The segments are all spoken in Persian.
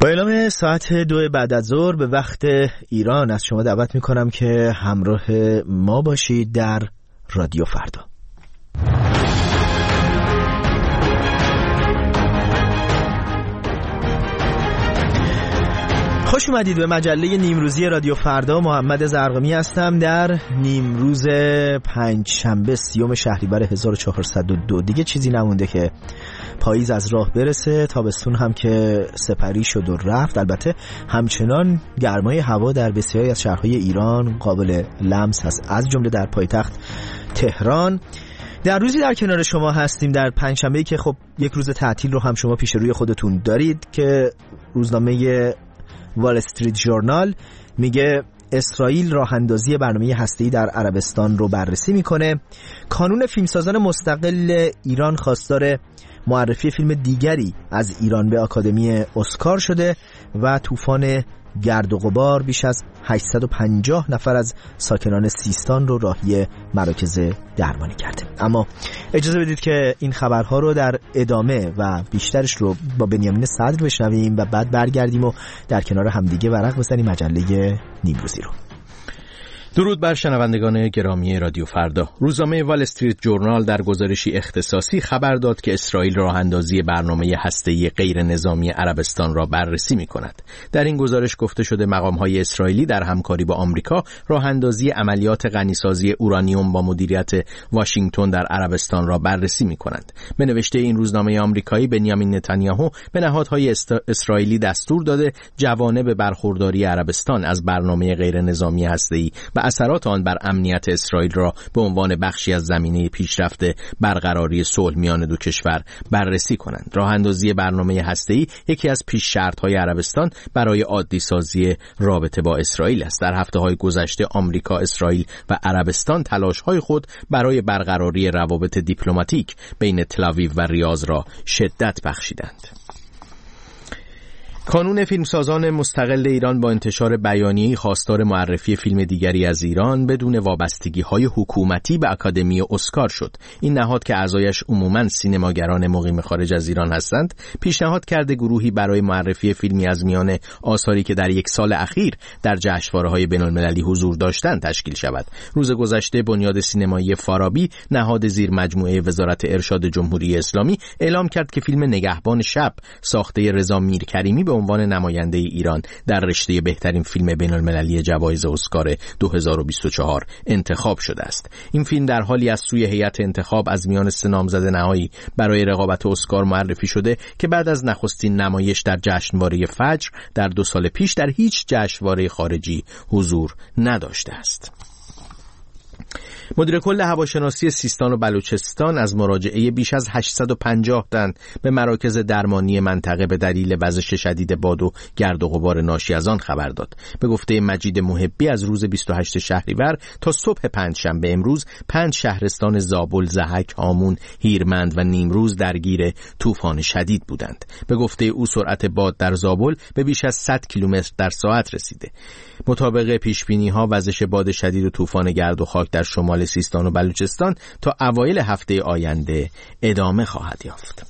با اعلام ساعت 2 بعد از ظهر به وقت ایران از شما دعوت میکنم که همراه ما باشید در رادیو فردا. خوش اومدید به مجله نیمروزی رادیو فردا. محمد زرقمی هستم. در نیمروز پنجشنبه 30 شهریور 1402 دیگه چیزی نمونده که پاییز از راه برسه، تابستون هم که سپری شد و رفت. البته همچنان گرمای هوا در بسیاری از شهرهای ایران قابل لمس هست، از جمله در پایتخت تهران. در روزی در کنار شما هستیم در پنجشنبه‌ای که خب یک روز تعطیل رو هم شما پیش روی خودتون دارید که روزنامه وال استریت ژورنال میگه اسرائیل راه اندازی برنامه هسته‌ای در عربستان رو بررسی میکنه. کانون فیلمسازان مستقل ایران خواستار معرفی فیلم دیگری از ایران به آکادمی اسکار شده و طوفان گرد و غبار بیش از 850 نفر از ساکنان سیستان رو راهی مراکز درمانی کرده. اما اجازه بدید که این خبرها رو در ادامه و بیشترش رو با بنیامین صدر بشنویم و بعد برگردیم و در کنار همدیگه ورق بزنیم مجله نیمروزی رو. درود بر شنوندگان گرامی رادیو فردا. روزنامه وال استریت ژورنال در گزارشی اختصاصی خبر داد که اسرائیل راه اندازی برنامه هسته‌ای غیر نظامی عربستان را بررسی می‌کند. در این گزارش گفته شده مقام‌های اسرائیلی در همکاری با آمریکا راه اندازی عملیات غنیسازی اورانیوم با مدیریت واشنگتن در عربستان را بررسی می‌کنند. به نوشته این روزنامه آمریکایی، بنیامین نتانیاهو به نهادهای اسرائیلی دستور داده جوانب برخورداری عربستان از برنامه غیر نظامی هسته‌ای و اثرات آن بر امنیت اسرائیل را به عنوان بخشی از زمینه پیشرفت برقراری صلح میان دو کشور بررسی کنند. راه اندازی برنامه هسته‌ای یکی از پیش شرط‌های عربستان برای عادی سازی رابطه با اسرائیل است. در هفته‌های گذشته آمریکا، اسرائیل و عربستان تلاش‌های خود برای برقراری روابط دیپلماتیک بین تل‌آویو و ریاض را شدت بخشیدند. کانون فیلمسازان مستقل ایران با انتشار بیانیه‌ای خواستار معرفی فیلم دیگری از ایران بدون وابستگی‌های حکومتی به آکادمی اسکار شد. این نهاد که اعضایش عموماً سینماگران مقیم خارج از ایران هستند، پیشنهاد کرده گروهی برای معرفی فیلمی از میان آثاری که در یک سال اخیر در جشنواره‌های بین‌المللی حضور داشتند تشکیل شود. روز گذشته بنیاد سینمایی فارابی، نهاد زیر مجموعه وزارت ارشاد جمهوری اسلامی، اعلام کرد که فیلم نگهبان شب ساخته رضا میرکریمی به عنوان نماینده ایران در رشته بهترین فیلم بین‌المللی جوایز اسکار 2024 انتخاب شده است. این فیلم در حالی از سوی هیئت انتخاب از میان 3 نامزد نهایی برای رقابت اسکار معرفی شده که بعد از نخستین نمایش در جشنواره فجر در 2 سال پیش در هیچ جشنواره خارجی حضور نداشته است. مدیر کل هواشناسی سیستان و بلوچستان از مراجعه بیش از 850 تن به مراکز درمانی منطقه به دلیل وزش شدید باد و گرد و غبار ناشی از آن خبر داد. به گفته مجید محبی از روز 28 شهریور تا صبح پنجشنبه امروز 5 شهرستان زابل، ضحک، هامون، هیرمند و نیمروز درگیر طوفان شدید بودند. به گفته او سرعت باد در زابل به بیش از 100 کیلومتر در ساعت رسیده. مطابق پیشبینی‌ها وزش باد شدید و طوفان گرد و خاک در شمال سیستان و بلوچستان تا اوایل هفته آینده ادامه خواهد یافت.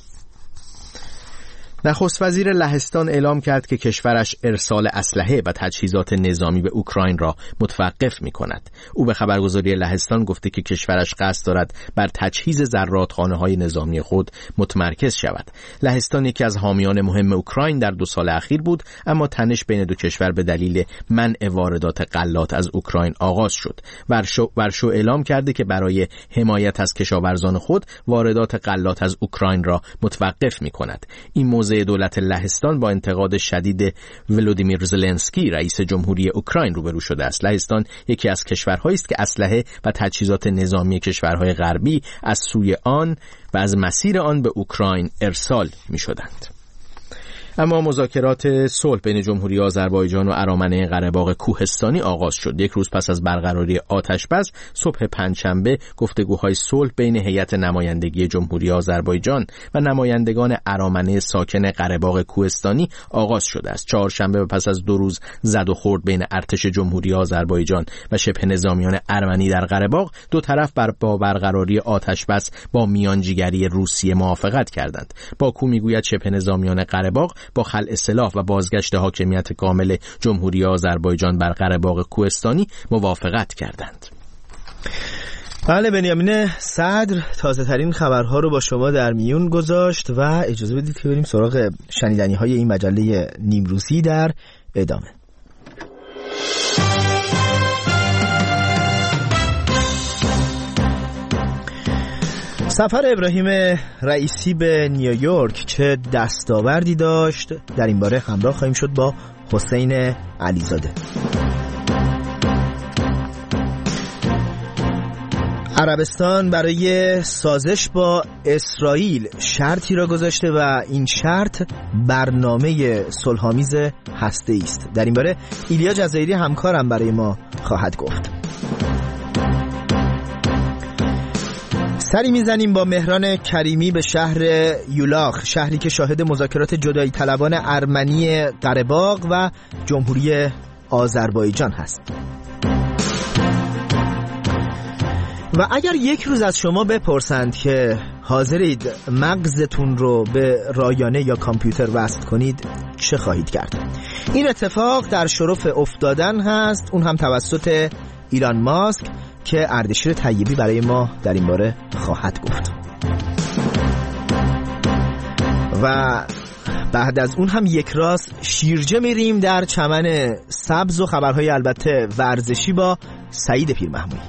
نخست وزیر لهستان اعلام کرد که کشورش ارسال اسلحه و تجهیزات نظامی به اوکراین را متوقف می‌کند. او به خبرگزاری لهستان گفته که کشورش قصد دارد بر تجهیز زرادخانه‌های نظامی خود متمرکز شود. لهستان یکی از حامیان مهم اوکراین در 2 سال اخیر بود، اما تنش بین دو کشور به دلیل منع واردات غلات از اوکراین آغاز شد. ورشو اعلام کرده که برای حمایت از کشاورزان خود واردات غلات از اوکراین را متوقف می‌کند. این موضوع دولت لهستان با انتقاد شدید ولودیمیر زلنسکی رئیس جمهوری اوکراین روبرو شده است. لهستان یکی از کشورهایی است که اسلحه و تجهیزات نظامی کشورهای غربی از سوی آن و از مسیر آن به اوکراین ارسال می‌شدند. اما مذاکرات صلح بین جمهوری آذربایجان و ارامنه قره باغ کوهستانی آغاز شد. 1 روز پس از برقراری آتش‌بس، صبح پنجشنبه گفتگوهای صلح بین هیئت نمایندگی جمهوری آذربایجان و نمایندگان ارامنه ساکن قره باغ کوهستانی آغاز شده است. چهارشنبه پس از 2 روز زد و خورد بین ارتش جمهوری آذربایجان و شبه نظامیان ارمنی در قره باغ، دو طرف با برقراری آتش‌بس با میانجیگری روسیه موافقت کردند. باکو میگوید شبه نظامیان قره باغ با خلع سلاح و بازگشت حاکمیت کامل جمهوری آذربایجان بر قره باغ کوهستانی موافقت کردند. بله، بنیامین صدر تازه ترین خبرها رو با شما در میون گذاشت و اجازه بدید که بریم سراغ شنیدنی های این مجله نیمروزی در ادامه. سفر ابراهیم رئیسی به نیویورک چه دستاوردی داشت؟ در این باره همراه خواهیم شد با حسین علیزاده. عربستان برای سازش با اسرائیل شرطی را گذاشته و این شرط برنامه صلح‌آمیز هسته‌ای است. در این باره ایلیا جزایری همکارم برای ما خواهد گفت. سری میزنیم با مهران کریمی به شهر یولاخ، شهری که شاهد مذاکرات جدایی طلبان ارمنی قره باغ و جمهوری آذربایجان هست. و اگر یک روز از شما بپرسند که حاضرید مغزتون رو به رایانه یا کامپیوتر وصل کنید، چه خواهید کرد؟ این اتفاق در شرف افتادن هست، اون هم توسط ایلان ماسک که اردشیر طیبی برای ما در این باره خواهد گفت. و بعد از اون هم یک راست شیرجه میریم در چمن سبز و خبرهای البته ورزشی با سعید پیرمحمودی.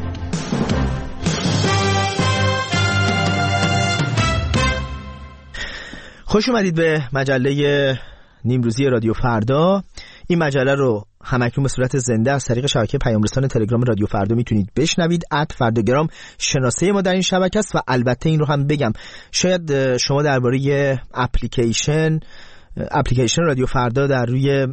خوش اومدید به مجله نیمروزی رادیو فردا. این مجله رو همکنون به صورت زنده از طریق شبکه پیام‌رسان تلگرام رادیو فردا میتونید بشنوید. @فرداگرام شناسه ما در این شبکه است. و البته این رو هم بگم، شاید شما درباره اپلیکیشن رادیو فردا در روی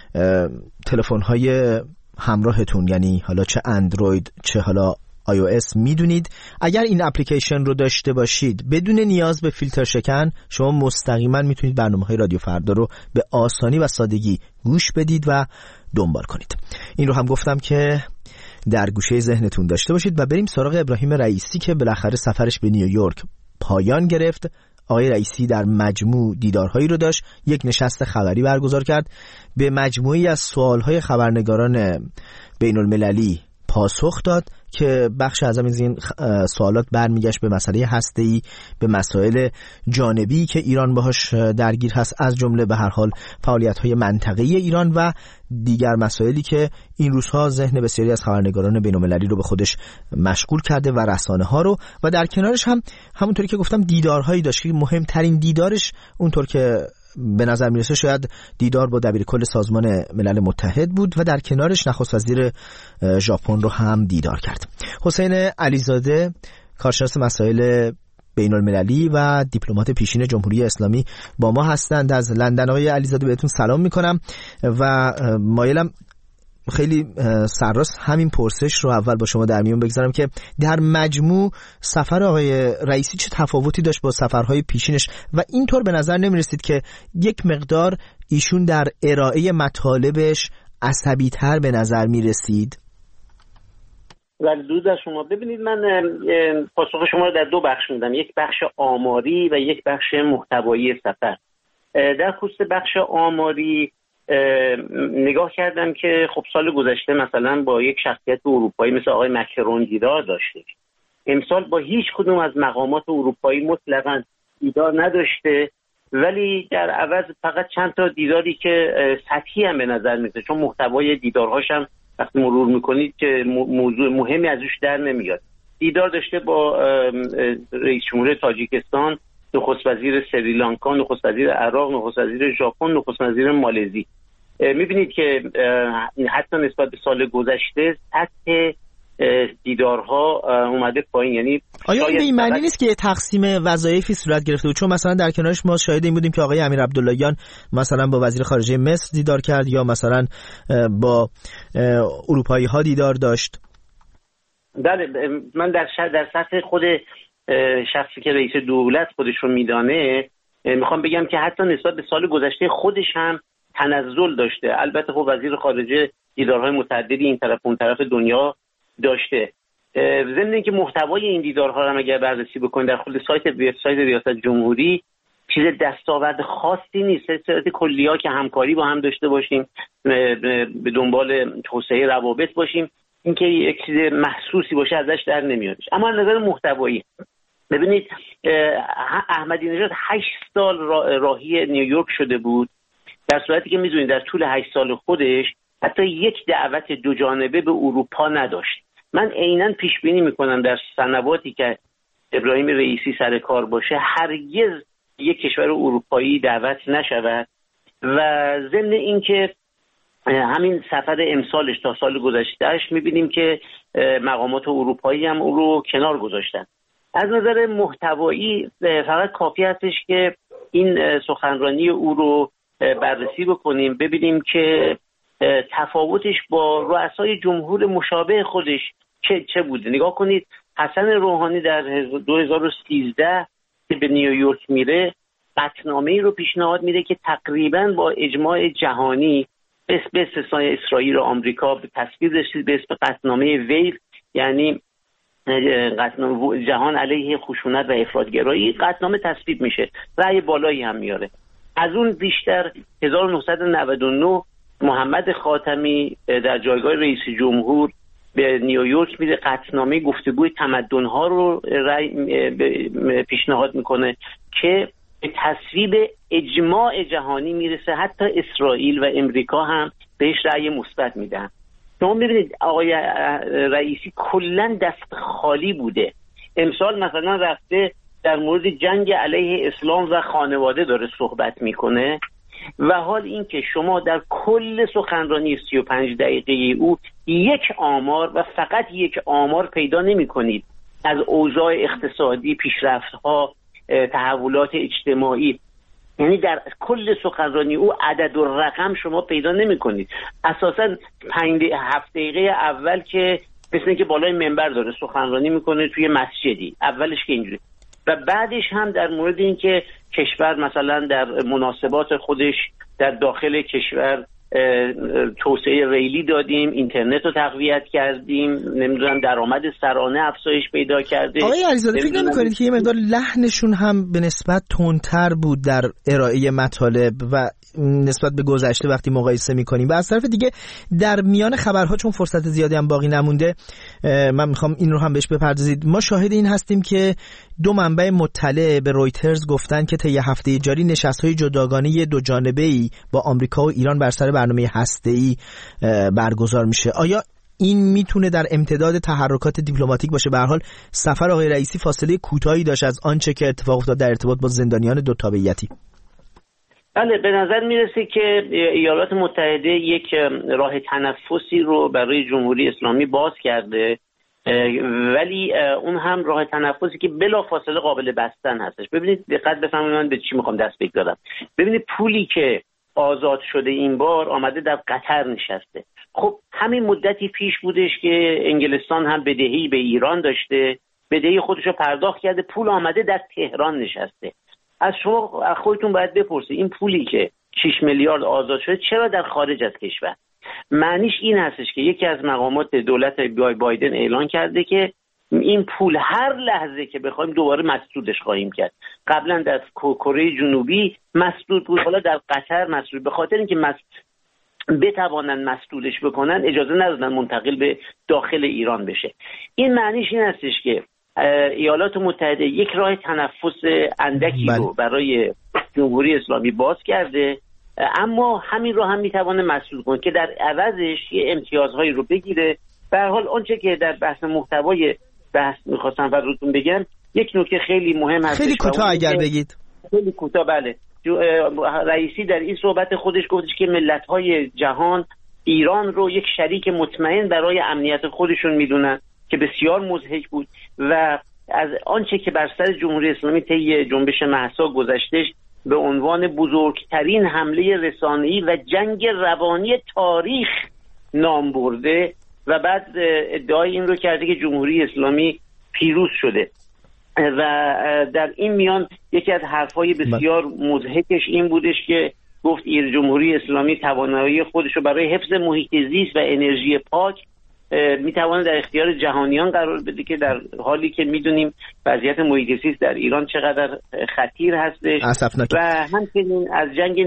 تلفن‌های همراهتون، یعنی حالا چه اندروید چه حالا iOS میدونید. اگر این اپلیکیشن رو داشته باشید بدون نیاز به فیلتر شکن، شما مستقیما میتونید برنامه‌های رادیو فردا رو به آسانی و سادگی گوش بدید و دنبال کنید. این رو هم گفتم که در گوشه ذهنتون داشته باشید. و بریم سراغ ابراهیم رئیسی که بالاخره سفرش به نیویورک پایان گرفت. آقای رئیسی در مجموع دیدارهایی رو داشت، یک نشست خبری برگزار کرد، به مجموعی از سوالهای خبرنگاران بین المللی پاسخ داد که بخش اعظم از این سوالات برمیگشت به مسئله هسته‌ای، به مسائل جانبی که ایران باهاش درگیر هست، از جمله به هر حال فعالیت‌های منطقه‌ای ایران و دیگر مسائلی که این روزها ذهن بسیاری از خبرنگاران بین‌المللی رو به خودش مشغول کرده و رسانه‌ها رو. و در کنارش هم همونطوری که گفتم دیدارهایی داشت که مهمترین دیدارش اونطور که به نظر میرسه شاید دیدار با دبیرکل سازمان ملل متحد بود و در کنارش نخست وزیر ژاپن رو هم دیدار کرد. حسین علیزاده، کارشناس مسائل بین المللی و دیپلمات پیشین جمهوری اسلامی با ما هستند از لندن. آقای علیزاده بهتون سلام میکنم و مایلم خیلی سرراست همین پرسش رو اول با شما در میون بگذارم که در مجموع سفر آقای رئیسی چه تفاوتی داشت با سفرهای پیشینش و اینطور به نظر نمیرسید که یک مقدار ایشون در ارائه مطالبش عصبی تر به نظر میرسید؟ ولی درود از شما. ببینید، من پاسخ شما رو در دو بخش میدم، یک بخش آماری و یک بخش محتوایی سفر. در خصوص بخش آماری نگاه کردم که خب سال گذشته مثلا با یک شخصیت اروپایی مثل آقای مکرون دیدار داشته، امسال با هیچ کدوم از مقامات اروپایی مطلقاً دیدار نداشته، ولی در عوض فقط چند تا دیداری که سطحی هم به نظر میاد، چون محتوای دیدارهاش هم وقتی مرور میکنید که موضوع مهمی ازش در نمیاد. دیدار داشته با رئیس جمهور تاجیکستان، نخست وزیر سریلانکا، نخست وزیر عراق، نخست وزیر ژاپن، نخست وزیر مالزی. میبینید که حتی نسبت به سال گذشته سطح دیدارها اومده پایین. یعنی آیا این معنی نیست که تقسیم وظایفی صورت گرفته بود؟ چون مثلا در کنارش ما شاهد این بودیم که آقای امیر عبداللهیان مثلا با وزیر خارجه مصر دیدار کرد یا مثلا با اروپایی ها دیدار داشت. بله، من در سطح خود شخصی که رئیس دولت خودش رو میدانه میخوام بگم که حتی نسبت به سال گذشته خودش هم تنزل داشته. البته خب وزیر خارجه دیدارهای متعددی این طرف اون طرف دنیا داشته. ضمن اینکه محتوای این دیدارها رو اگر بررسی بکنید در خود سایت ریاست جمهوری چیز دستاورد خاصی نیست. سلسله کلیه‌ها که همکاری با هم داشته باشیم، به دنبال توسعه روابط باشیم، اینکه یک چیز محسوسی باشه ازش در نمیادش. اما از نظر محتوایی ببینید احمدی نژاد 8 سال راهی نیویورک شده بود، در صورتی که می‌دونید در طول 8 سال خودش حتی یک دعوت دو جانبه به اروپا نداشت. من عیناً پیش بینی می‌کنم در سنواتی که ابراهیم رئیسی سر کار باشه هرگز یک کشور اروپایی دعوت نشود و ضمن اینکه همین سفر امسالش تا سال گذشتهش می‌بینیم که مقامات اروپایی هم او رو کنار گذاشتن. از نظر محتوایی فقط کافی هستش که این سخنرانی او رو بررسی بکنیم، ببینیم که تفاوتش با رؤسای جمهور مشابه خودش چه بوده. نگاه کنید حسن روحانی در 2013 که به نیویورک میره قطعنامه‌ای رو پیشنهاد میده که تقریباً با اجماع جهانی به استثنای اسرائیل و آمریکا به تصویب رسید به اسم قطعنامه ویل، یعنی جهان علیه خشونت و افراط‌گرایی. قطعنامه تصویب میشه، رأی بالایی هم میاره. از اون بیشتر 1999 محمد خاتمی در جایگاه رئیس جمهور به نیویورک میره، قطعنامه گفتگوی تمدن‌ها رو پیشنهاد میکنه که به تصویب اجماع جهانی میرسه. حتی اسرائیل و امریکا هم بهش رأی مثبت میدن. شما میبینید آقای رئیسی کلا دست خالی بوده. امسال مثلا رفته در مورد جنگ علیه اسلام و خانواده داره صحبت میکنه و حال این که شما در کل سخنرانی 35 دقیقه او یک آمار و فقط یک آمار پیدا نمی کنید از اوضاع اقتصادی، پیشرفت‌ها، تحولات اجتماعی. یعنی در کل سخنرانی او عدد و رقم شما پیدا نمی کنید. اساساً 7 دقیقه اول که مثل اینکه بالای منبر داره سخنرانی میکنه توی مسجدی، اولش که اینجوری، و بعدش هم در مورد این که کشور مثلا در مناسبات خودش در داخل کشور توسعه ریلی دادیم، اینترنت رو تقویت کردیم، نمیدونم درآمد سرانه افزایش پیدا کرده. آقای علیزاده فکر نمی‌کنید که یه مقدار لحنشون هم به نسبت تندتر بود در ارائه مطالب و نسبت به گذشته وقتی مقایسه می‌کنیم؟ و از طرف دیگه در میان خبرها چون فرصت زیادی هم باقی نمونده من می‌خوام این رو هم بهش بپردازید. ما شاهد این هستیم که دو منبع مطلع به رویترز گفتن که طی هفته جاری نشست‌های جداگانه دو جانبه‌ای با آمریکا و ایران بر سر برنامه هسته‌ای برگزار میشه. آیا این میتونه در امتداد تحرکات دیپلماتیک باشه؟ به هر حال سفر آقای رئیسی فاصله کوتاهی داشت از آنچه که اتفاق افتاد در ارتباط با زندانیان دو تابعیتی. بله، به نظر میرسه که ایالات متحده یک راه تنفسی رو برای جمهوری اسلامی باز کرده، ولی اون هم راه تنفسی که بلافاصله قابل بستن هستش. ببینید دقت بفرمایید من به چی میخوام دست بگذارم. ببینید پولی که آزاد شده این بار آمده در قطر نشسته. خب همین مدتی پیش بودش که انگلستان هم بدهی به ایران داشته، بدهی خودش رو پرداخت کرده، پول آمده در تهران نشسته. از شما خودتون باید بپرسید این پولی که 6 میلیارد آزاد شده چرا در خارج از کشور؟ معنیش این هستش که یکی از مقامات دولت بایدن اعلان کرده که این پول هر لحظه که بخوایم دوباره مسدودش خواهیم کرد. قبلا در کره جنوبی مسدود بود، حالا در قطر مسدود. به خاطر اینکه بتوانن مسدودش بکنن اجازه ندادن منتقل به داخل ایران بشه. این معنیش این هستش که ایالات متحده یک راه تنفس اندکی رو برای جمهوری اسلامی باز کرده، اما همین رو هم میتونه مسدود کنه که در عوضش یه امتیازهایی رو بگیره. به هر حال آنچه که در بحث محتوای بحث میخواستم براتون بگم، یک نکته خیلی مهم هست. خیلی کوتاه اگر بگید. خیلی کوتاه. بله، رئیسی در این صحبت خودش گفتش که ملت‌های جهان ایران رو یک شریک مطمئن برای امنیت خودشون میدونن که بسیار مضحک بود و از آنچه که بر سر جمهوری اسلامی طی جنبش مهسا گذشتهش به عنوان بزرگترین حمله رسانه‌ای و جنگ روانی تاریخ نام برده و بعد ادعای این رو کرده که جمهوری اسلامی پیروز شده. و در این میان یکی از حرفای بسیار مضحکش این بودش که گفت جمهوری اسلامی توانایی خودش رو برای حفظ محیط زیست و انرژی پاک میتواند در اختیار جهانیان قرار بده که در حالی که میدونیم وضعیت محیط زیست در ایران چقدر خطیر هستش و همچنین از جنگ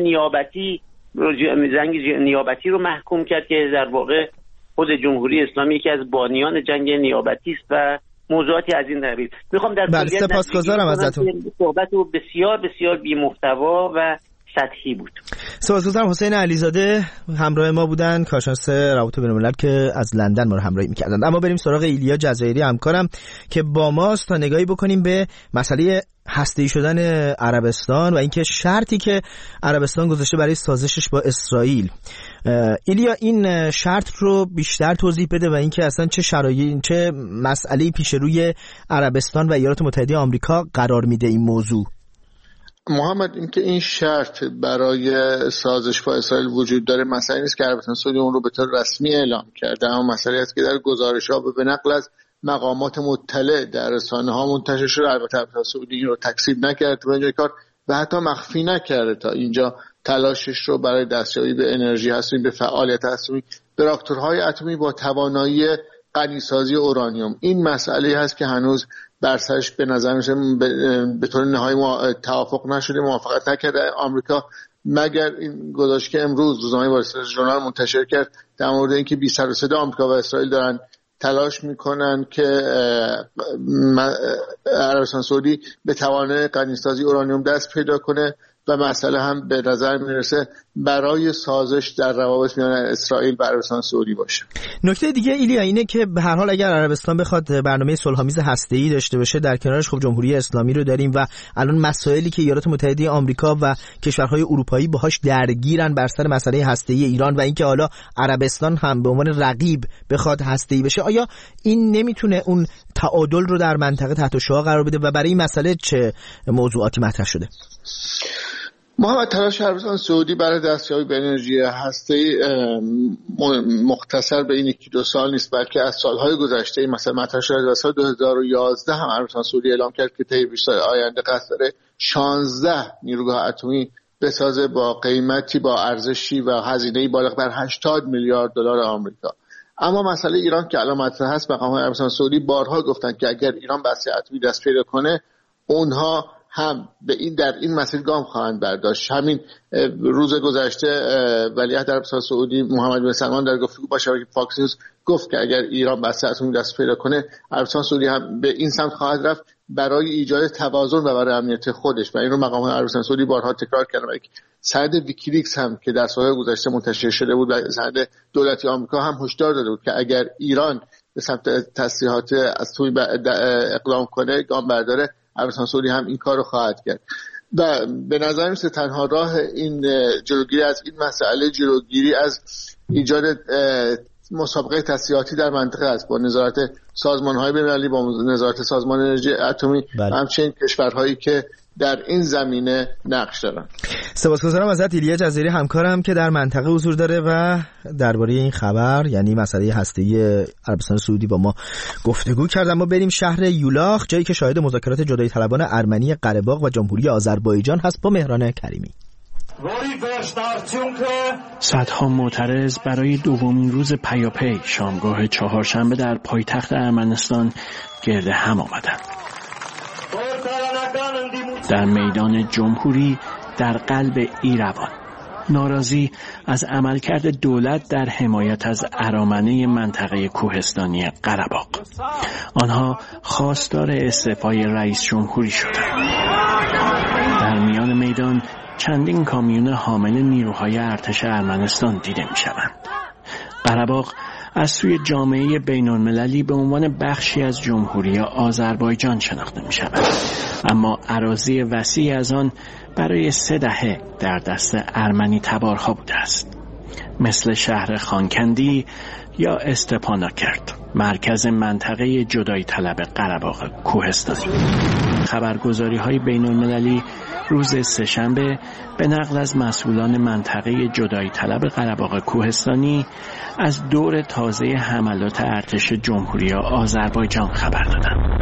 نیابتی رو محکوم کرد که در واقع خود جمهوری اسلامی یکی از بانیان جنگ نیابتی است و موضوعاتی از این قبیل. میخوام در سپاسگزارم ازتون. صحبت بسیار بسیار بی محتوا و سطحی بود. سپاسگزارم. حسین علیزاده همراه ما بودن، کارشناس روابط بین‌الملل که از لندن ما رو همراهی می‌کردند. اما بریم سراغ ایلیا جزایری همکارم که با ماست تا نگاهی بکنیم به مسئله هسته‌ای شدن عربستان و اینکه شرطی که عربستان گذاشته برای سازشش با اسرائیل. ایلیا این شرط رو بیشتر توضیح بده و اینکه اصلا چه مسئله‌ای پیش روی عربستان و ایالات متحده آمریکا قرار میده این موضوع. محمد، اینکه این شرط برای سازش با اسرائیل وجود داره مسئله نیست که عربستان سعودی اون رو به طور رسمی اعلام کرده، اما مسئله است که در گزارش‌ها به نقل از مقامات مطلع در رسانه‌ها منتشر شده. البته عربستان سعودی این رو تکذیب نکرد و اینجا کار و حتی مخفی نکرده تا اینجا تلاشش رو برای دستیابی به انرژی هسته‌ای، به فعالیت هسته‌ای، به راکتورهای اتمی با توانایی غنی‌سازی اورانیوم. این مسئله هست که هنوز بر سرش به نظر میشه به طور نهایی توافق نشده، موافقت نکرده آمریکا، مگر این گزارشی که امروز روزنامه وال استریت ژورنال منتشر کرد در مورد اینکه بی سر و صدا آمریکا و اسرائیل دارن تلاش میکنن که عربستان سعودی به توانایی غنی‌سازی اورانیوم دست پیدا کنه و مسئله هم به نظر میرسه برای سازش در روابط میان اسرائیل و عربستان سعودی باشه. نکته دیگه ایلیا اینه که به هر حال اگر عربستان بخواد برنامه صلح‌آمیز هسته‌ای داشته باشه، در کنارش خب جمهوری اسلامی رو داریم و الان مسائلی که ایالات متحده آمریکا و کشورهای اروپایی باهاش درگیرن بر سر مسئله هسته‌ای ایران و اینکه حالا عربستان هم به عنوان رقیب بخواد هسته‌ای بشه، آیا این نمیتونه اون تعادل رو در منطقه تحت شعاع قرار بده و برای این مسئله چه موضوعاتی مطرح شده؟ محمد، تلاش عربستان سعودی برای دستیابی به انرژی هسته‌ای مختصر به این 1-2 سال نیست، بلکه از سالهای گذشته. مثلا مطرح شده در سال 2011 هم عربستان سعودی اعلام کرد که طی 20 سال آینده قصد داره 16 نیروگاه اتمی بسازه با قیمتی، با ارزشی و هزینه‌ای بالغ بر 80 میلیارد دلار آمریکا. اما مسئله ایران که الان مطرح هست، مقامات عربستان سعودی بارها گفتن که اگر ایران بسته اتمی دست پیدا کنه، اونها هم به این در این مسیر گام خواهند برداشت. همین روز گذشته ولیعهد عربستان سعودی محمد بن سلمان در گفتگو با شبکه فاکس نیوز گفت که اگر ایران بسته اتمی دست پیدا کنه، عربستان سعودی هم به این سمت خواهد رفت برای ایجاد توازن و برای امنیت خودش. و این رو مقامات عربستان سعودی بارها تکرار کردن. سند ویکیلیکس هم که در سالهای گذشته منتشر شده بود و سند دولتی آمریکا هم هشدار داده بود که اگر ایران به سمت تسلیحات اتمی اقدام کنه، گام برداره، عربستان سعودی هم این کار رو خواهد کرد. و به نظر میسه تنها راه این جلوگیری از این مسئله جلوگیری از ایجاد مسابقه تسلیحاتی در منطقه است، با نظارت سازمان‌های بین‌المللی، با نظارت سازمان انرژی اتمی و همچنین کشورهایی که در این زمینه نقش دارن. سپاسگزارم ازت ایلیا جزایری همکارم که در منطقه حضور داره و درباره این خبر یعنی مسئله هسته‌ای عربستان سعودی با ما گفتگو کرد. اما بریم شهر یولاخ، جایی که شاهد مذاکرات جدایی طلبان ارمنی قره باغ و جمهوری آذربایجان هست، با مهران کریمی. صدها معترض برای دومین روز پیاپی شامگاه چهارشنبه در پایتخت ارمنستان گرد هم آمدند. در میدان جمهوری در قلب ایروان، ناراضی از عملکرد دولت در حمایت از ارامنه منطقه کوهستانی قره باغ. آنها خواستار استعفای رئیس جمهوری شدند. در میان میدان چندین کامیون حامل نیروهای ارتش ارمنستان دیده می‌شوند. قره باغ از سوی جامعه بین‌المللی به عنوان بخشی از جمهوری آذربایجان شناخته می‌شود، اما اراضی وسیع از آن برای 3 دهه در دست ارمنی تبارها بوده است، مثل شهر خانکندی یا استپاناکرت، مرکز منطقه جدایی طلب قره باغ کوهستانی. خبرگزاری‌های بین‌المللی روز سه‌شنبه به نقل از مسئولان منطقه جدایی طلب قره باغ کوهستانی از دور تازه حملات ارتش جمهوری آذربایجان خبر دادند.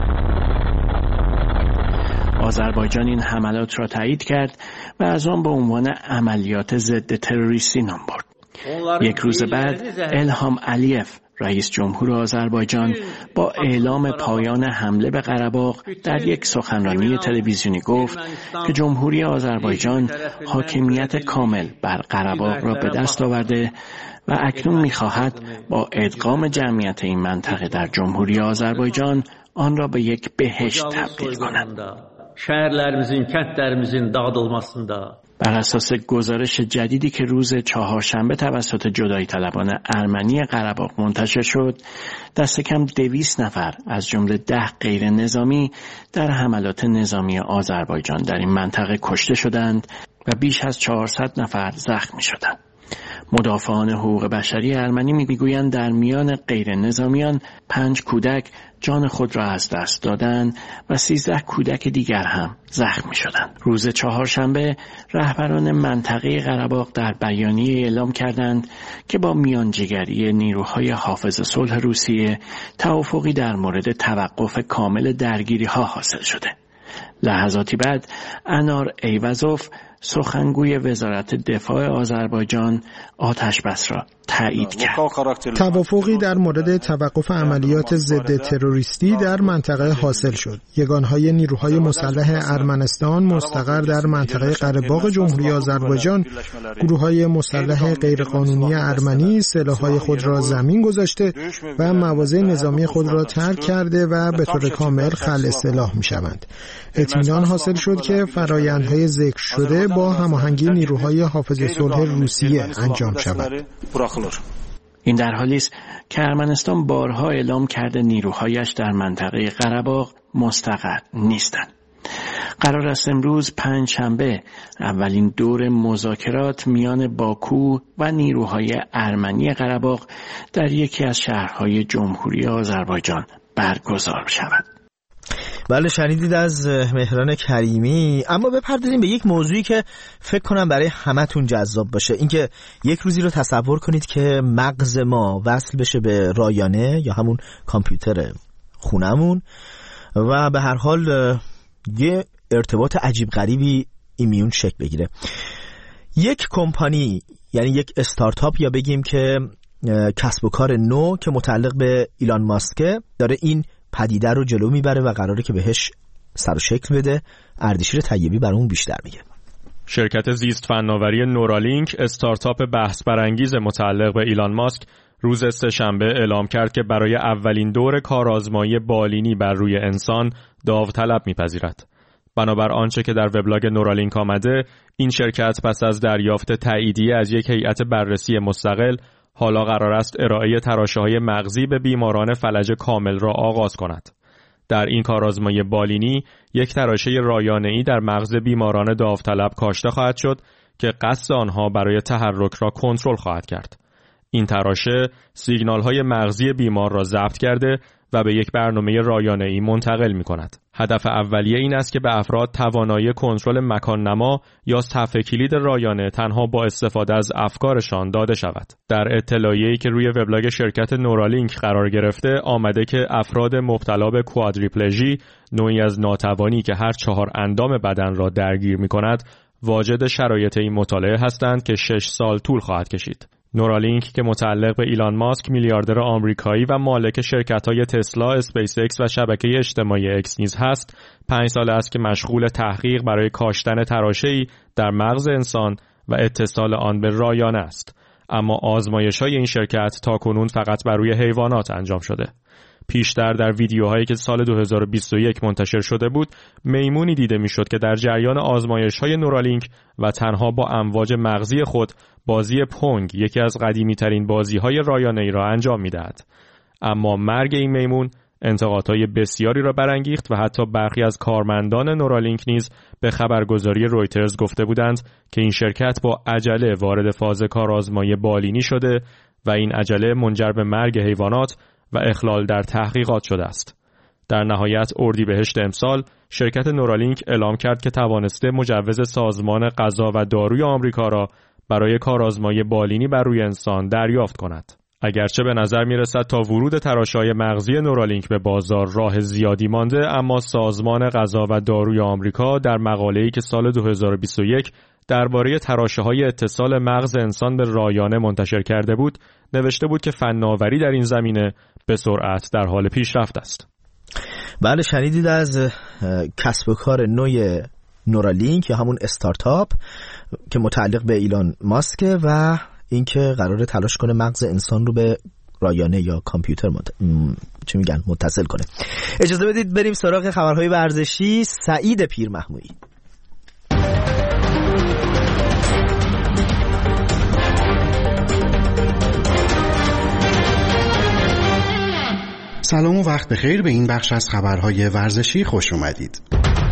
آذربایجان این حملات را تایید کرد و از آن به عنوان عملیات ضد تروریستی نام برد. 1 روز بعد الهام علیف، رئیس جمهور آذربایجان با اعلام پایان حمله به قره‌باغ در یک سخنرانی تلویزیونی گفت که جمهوری آذربایجان حاکمیت کامل بر قره‌باغ را به دست آورده و اکنون می‌خواهد با ادغام جمعیت این منطقه در جمهوری آذربایجان آن را به یک بهشت تبدیل کند. Şəhərlərimizin, kəndlərimizin dağıdılmasında بر اساس گزارش جدیدی که روز چهارشنبه توسط جدایی طلبان ارمنی قره‌باغ منتشر شد، دست کم 200 نفر از جمله 10 غیر نظامی در حملات نظامی آذربایجان در این منطقه کشته شدند و بیش از 400 نفر زخمی شدند. مدافعان حقوق بشری ارمنی میگویند در میان غیر نظامیان 5 کودک جان خود را از دست دادند و 13 کودک دیگر هم زخمی شدند. روز چهارشنبه رهبران منطقه قره‌باغ در بیانیه اعلام کردند که با میانجیگری نیروهای حافظ صلح روسیه توافقی در مورد توقف کامل درگیری‌ها حاصل شده. لحظاتی بعد انار ایوازوف سخنگوی وزارت دفاع آذربایجان آتشبس را تایید کرد. توافقی در مورد توقف عملیات ضد تروریستی در منطقه حاصل شد. یگانهای نیروهای مسلح ارمنستان مستقر در منطقه قره‌باغ جمهوری آذربایجان، گروه‌های مسلح غیرقانونی ارمنی سلاح‌های خود را زمین گذاشته و مواضع نظامی خود را ترک کرده و به طور کامل خلع سلاح می‌شوند. اطمینان حاصل شد که فرآیندهای ذکر شده با هماهنگی نیروهای حافظ صلح روسیه انجام شود. این در حالی است که ارمنستان بارها اعلام کرده نیروهایش در منطقه قره‌باغ مستقر نیستند. قرار است امروز پنجشنبه اولین دور مذاکرات میان باکو و نیروهای ارمنی قره‌باغ در یکی از شهرهای جمهوری آذربایجان برگزار شود. بله، شنیدید از مهران کریمی. اما بپردازیم به یک موضوعی که فکر کنم برای همتون جذاب باشه. اینکه یک روزی رو تصور کنید که مغز ما وصل بشه به رایانه یا همون کامپیوتر خونمون و به هر حال یه ارتباط عجیب غریبی ایمیون شکل بگیره. یک کمپانی، یعنی یک استارتاپ یا بگیم که کسب و کار نو که متعلق به ایلان ماسک داره این پدیده رو جلو میبره و قراره که بهش سر و شکل بده. اردشیر طیبی برامون بیشتر میگه. شرکت زیست فناوری نورالینک، استارتاپ بحث برانگیز متعلق به ایلان ماسک، روز سه‌شنبه اعلام کرد که برای اولین دور کارآزمایی بالینی بر روی انسان داوطلب میپذیرد. بنابر آنچه که در وبلاگ نورالینک آمده، این شرکت پس از دریافت تاییدیه از یک هیئت بررسی مستقل حالا قرار است ارائه تراشه‌های مغزی به بیماران فلج کامل را آغاز کند. در این کارآزمایی بالینی یک تراشه رایانه‌ای در مغز بیماران داوطلب کاشته خواهد شد که قصد آنها برای تحرک را کنترل خواهد کرد. این تراشه سیگنال‌های مغزی بیمار را ضبط کرده و به یک برنامه رایانه‌ای منتقل می‌کند. هدف اولیه این است که به افراد توانایی کنترل مکان‌نما یا صفحه کلید رایانه تنها با استفاده از افکارشان داده شود. در اطلاعیه‌ای که روی وبلاگ شرکت نورالینک قرار گرفته آمده که افراد مبتلا به کوادریپلژی، نوعی از ناتوانی که هر 4 اندام بدن را درگیر می‌کند، واجد شرایط این مطالعه هستند که 6 سال طول خواهد کشید. نورالینک که متعلق به ایلان ماسک، میلیاردر آمریکایی و مالک شرکت‌های تسلا، اسپیس ایکس و شبکه اجتماعی اکس نیز هست، 5 سال است که مشغول تحقیق برای کاشتن تراشه‌ای در مغز انسان و اتصال آن به رایانه است. اما آزمایش‌های این شرکت تاکنون فقط بر روی حیوانات انجام شده. پیشتر در ویدیوهایی که سال 2021 منتشر شده بود، میمونی دیده میشد که در جریان آزمایش‌های نورالینک و تنها با امواج مغزی خود بازی پونگ، یکی از قدیمی‌ترین بازی‌های رایانه‌ای را انجام می‌دهد. اما مرگ این میمون انتقادهای بسیاری را برانگیخت و حتی برخی از کارمندان نورالینک نیز به خبرگزاری رویترز گفته بودند که این شرکت با عجله وارد فاز کارآزمایی بالینی شده و این عجله منجر به مرگ حیوانات و اخلال در تحقیقات شده است. در نهایت اردیبهشت امسال شرکت نورالینک اعلام کرد که توانسته مجوز سازمان غذا و داروی آمریکا را برای کارآزمایی بالینی بر روی انسان دریافت کند. اگرچه به نظر می‌رسد تا ورود تراشه‌های مغزی نورالینک به بازار راه زیادی مانده، اما سازمان غذا و داروی آمریکا در مقاله‌ای که سال 2021 درباره تراشه‌های اتصال مغز انسان به رایانه منتشر کرده بود، نوشته بود که فناوری در این زمینه به سرعت در حال پیشرفت است. بله، شنیدید از کسب و کار نوع نورالینک یا همون استارتاپ که متعلق به ایلان ماسک و اینکه قراره تلاش کنه مغز انسان رو به رایانه یا کامپیوتر متصل کنه. اجازه بدید بریم سراغ خبرهای ورزشی. سعید پیرمحمودی. سلام و وقت بخیر. به این بخش از خبرهای ورزشی خوش اومدید.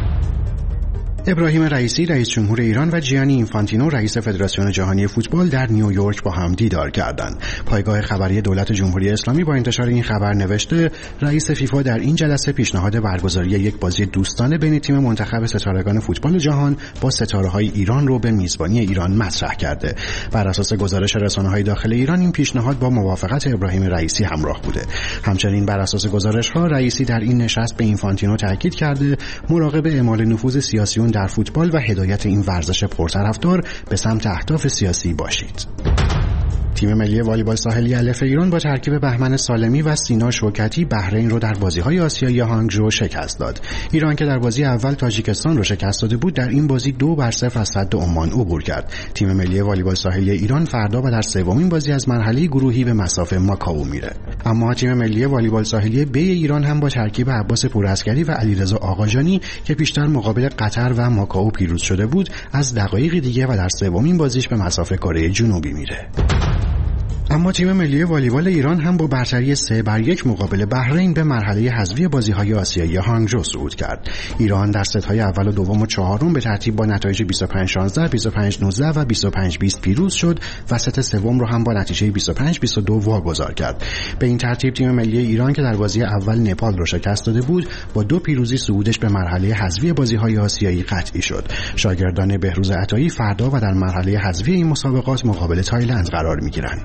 ابراهیم رئیسی رئیس جمهور ایران و جیانی اینفانتینو رئیس فدراسیون جهانی فوتبال در نیویورک با هم دیدار کردند. پایگاه خبری دولت جمهوری اسلامی با انتشار این خبر نوشته رئیس فیفا در این جلسه پیشنهاد برگزاری یک بازی دوستانه بین تیم منتخب ستارگان فوتبال جهان با ستاره‌های ایران رو به میزبانی ایران مطرح کرده. بر اساس گزارش رسانه‌های داخل ایران این پیشنهاد با موافقت ابراهیم رئیسی همراه بوده. همچنین بر اساس گزارش‌ها رئیسی در این نشست به اینفانتینو تاکید کرده مراقب اعمال نفوذ سیاسیون در فوتبال و هدایت این ورزش پرطرفدار به سمت اهداف سیاسی باشید. تیم ملی والیبال ساحلی الف ایران با ترکیب بهمن سالمی و سینا شوکتی بحرین رو در بازی‌های آسیایی هانگژو شکست داد. ایران که در بازی اول تاجیکستان رو شکست داده بود، در این بازی 2-0 از صد عمان عبور کرد. تیم ملی والیبال ساحلی ایران فردا و در سومین بازی از مرحله گروهی به مصاف ماکائو میره. اما تیم ملی والیبال ساحلی ب ایران هم با ترکیب عباس پورعسکری و علیرضا آقاجانی که پیشتر مقابل قطر و ماکائو پیروز شده بود، از دقایق دیگه و در سومین بازیش به مصاف کره جنوبی میره. اما تیم ملی والیبال ایران هم با برتری 3-1 مقابل بحرین به مرحله حذفی بازی‌های آسیایی هانگژو صعود کرد. ایران در ست‌های اول و دوم و چهارم به ترتیب با نتایج 25-16, 25-19 و 25-20 پیروز شد و ست سوم رو هم با نتیجه 25-22 واگذار کرد. به این ترتیب تیم ملی ایران که در بازی اول نپال رو شکست داده بود، با 2 پیروزی صعودش به مرحله حذفی بازی‌های آسیایی قطعی شد. شاگردان بهروز عطایی فردا و در مرحله حذفی این مسابقات مقابل تایلند قرار می‌گیرند.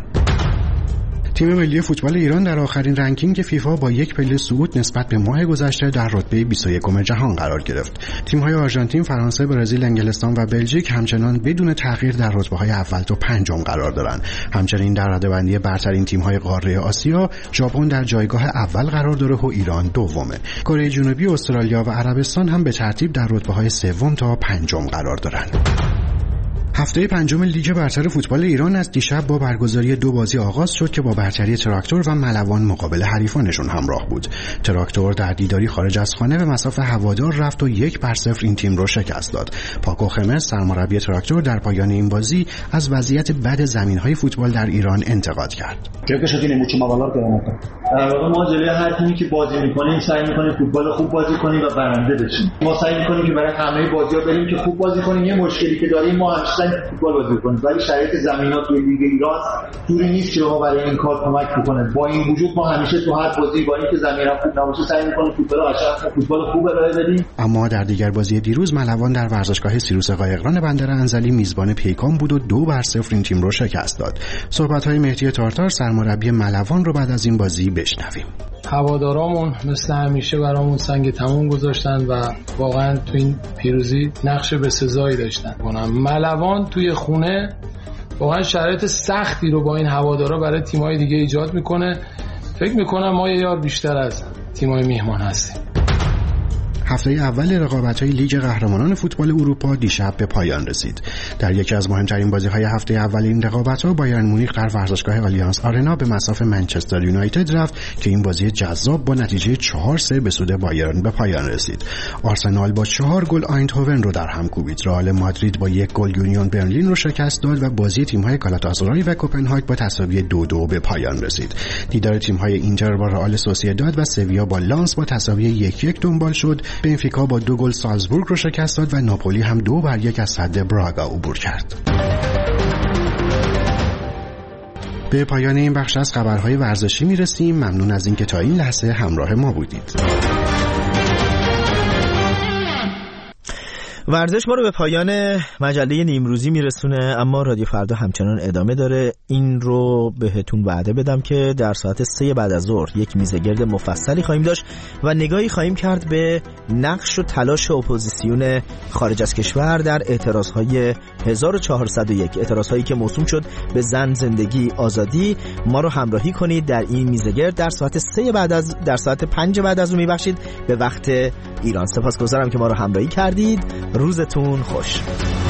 تیم ملی فوتبال ایران در آخرین رنکینگ فیفا با 1 پله صعود نسبت به ماه گذشته در رتبه 21 جهان قرار گرفت. تیم‌های آرژانتین، فرانسه، برزیل، انگلستان و بلژیک همچنان بدون تغییر در رتبه‌های اول تا پنجم قرار دارند. همچنین در رده‌بندی برترین تیم‌های قاره آسیا، ژاپن در جایگاه اول قرار داره و ایران دومه. کره جنوبی، استرالیا و عربستان هم به ترتیب در رتبه‌های سوم تا پنجم قرار دارند. هفته پنجم لیگ برتر فوتبال ایران از دیشب با برگزاری 2 بازی آغاز شد که با برتری تراکتور و ملوان مقابل حریفانشون همراه بود. تراکتور در دیداری خارج از خانه به مصاف هوادار رفت و 1-0 این تیم رو شکست داد. پاکو خمس سرمربی تراکتور در پایان این بازی از وضعیت بد زمین‌های فوتبال در ایران انتقاد کرد. ما جلوی هر تیمی که بازی می‌کنیم سعی می‌کنیم فوتبال خوب بازی کنیم و برنده بشیم. ما سعی می‌کنیم که برای همه بازی‌ها بریم که خوب بازی کنیم. یه مشکلی که داریم ما همیشه فوتبال بازی کنیم، ولی شرایط زمینات توی لیگ ایران جوری نیست که ما برای این کار کمک بکنه. با این وجود ما همیشه تو هر بازی با اینکه زمین خوب نباشه سعی می‌کنیم فوتبال قشنگ، فوتبال خوب ارائه بدیم. اما در دیگر بازی دیروز ملوان در ورزشگاه سیروس قایقران بندر انزلی میزبان پیکان بود و 2-0 این تیم رو شکست داد. صحبت‌های مهدی تارتار سرمربی ملوان رو بعد از این بازی بشنویم. هوادارامون مثل همیشه برامون سنگ تموم گذاشتن و واقعا تو این پیروزی نقش بسزایی داشتن. ملوان توی خونه واقعا شرایط سختی رو با این هوادارا برای تیم‌های دیگه ایجاد میکنه. فکر میکنم ما یه یار بیشتر از تیم‌های میهمان هستیم. هفته اول رقابت‌های لیگ قهرمانان فوتبال اروپا دیشب به پایان رسید. در یکی از مهمترین بازی‌های هفته اول این رقابت‌ها بایرن مونیخ در ورزشگاه آلیانس آرنا به مصاف منچستر یونایتد رفت که این بازی جذاب با نتیجه 4-3 به سود بایرن به پایان رسید. آرسنال با 4 گل آیندهوون رو در هم کوبید. رئال مادرید با 1 گل یونیون برلین رو شکست داد و بازی تیم‌های گالاتاسرای و کوپنهاگ با تساوی 2-2 به پایان رسید. دیدار تیم‌های اینتر با رئال سوسییداد و سویا با لانس با تساوی 1-1 دنبال شد. بنفیکا با 2 گل سالزبورگ رو شکست داد و ناپولی هم 2-1 از سد براگا عبور کرد. به پایان این بخش از خبرهای ورزشی میرسیم. ممنون از اینکه تا این لحظه همراه ما بودید. ورزش ما رو به پایان مجله نیمروزی میرسونه، اما رادیو فردا همچنان ادامه داره. این رو بهتون وعده بدم که در ساعت 3 بعد از ظهر یک میزگرد مفصلی خواهیم داشت و نگاهی خواهیم کرد به نقش و تلاش اپوزیسیون خارج از کشور در اعتراضهای 1401، اعتراضهایی که موسوم شد به زن، زندگی، آزادی. ما رو همراهی کنید در این میزگرد در ساعت 5 بعد از اون به وقت ایران. سپاسگزارم که ما رو همراهی کردید. روزتون خوش.